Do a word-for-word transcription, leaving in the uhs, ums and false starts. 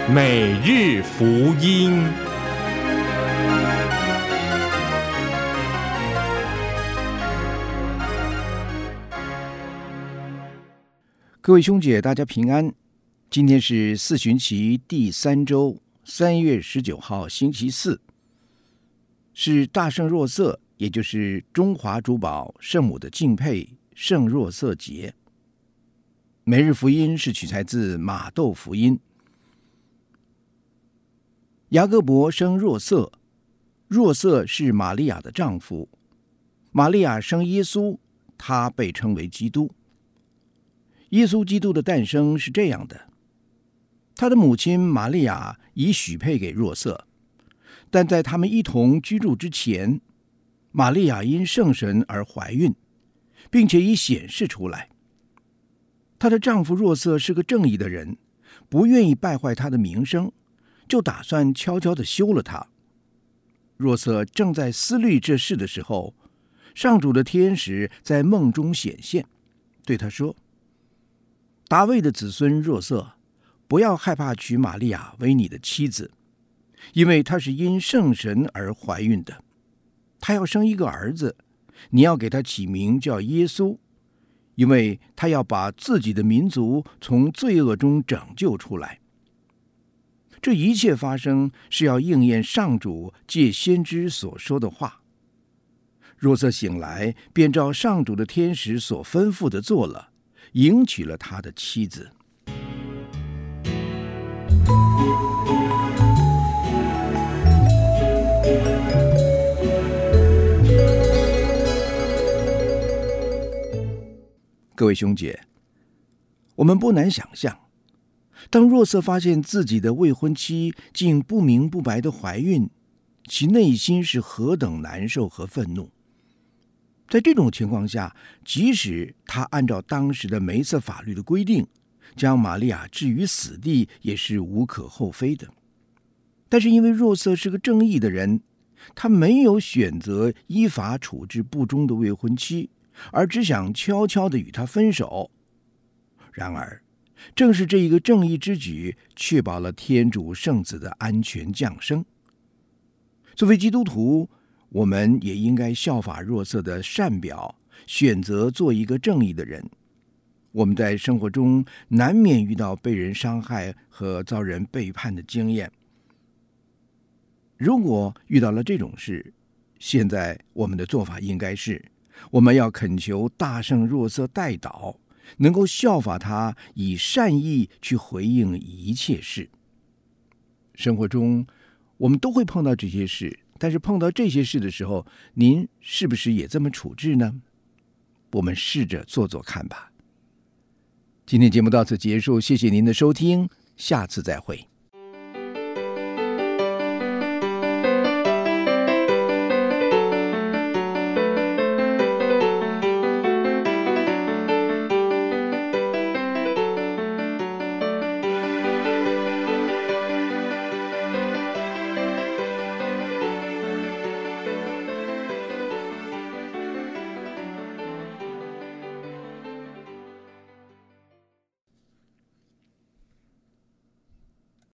每日福音。 各位兄姐，大家平安。今天是四旬期第三周，三月十九号，星期四，是大圣若瑟，也就是中华主保圣母的敬佩圣若瑟节。每日福音是取材自马窦福音。雅各伯生若瑟，若瑟是玛利亚的丈夫，玛利亚生耶稣，他被称为基督。耶稣基督的诞生是这样的：他的母亲玛利亚已许配给若瑟，但在他们一同居住之前，玛利亚因圣神而怀孕，并且已显示出来。她的丈夫若瑟是个正义的人，不愿意败坏她的名声，就打算悄悄地休了她。若瑟正在思虑这事的时候，上主的天使在梦中显现，对他说：大卫的子孙若瑟，不要害怕娶玛利亚为你的妻子，因为她是因圣神而怀孕的。她要生一个儿子，你要给他起名叫耶稣，因为他要把自己的民族从罪恶中拯救出来。这一切发生是要应验上主借先知所说的话。若瑟醒来，便照上主的天使所吩咐的做了，迎娶了他的妻子。各位兄姐，我们不难想象，当若瑟发现自己的未婚妻竟不明不白的怀孕，其内心是何等难受和愤怒。在这种情况下，即使他按照当时的梅瑟法律的规定，将玛利亚置于死地，也是无可厚非的。但是因为若瑟是个正义的人，他没有选择依法处置不忠的未婚妻，而只想悄悄地与他分手。然而正是这一个正义之举，确保了天主圣子的安全降生。作为基督徒，我们也应该效法若瑟的善表，选择做一个正义的人。我们在生活中难免遇到被人伤害和遭人背叛的经验。如果遇到了这种事，现在我们的做法应该是，我们要恳求大圣若瑟代祷，能够效法他，以善意去回应一切事。生活中我们都会碰到这些事，但是碰到这些事的时候，您是不是也这么处置呢？我们试着做做看吧。今天节目到此结束，谢谢您的收听，下次再会。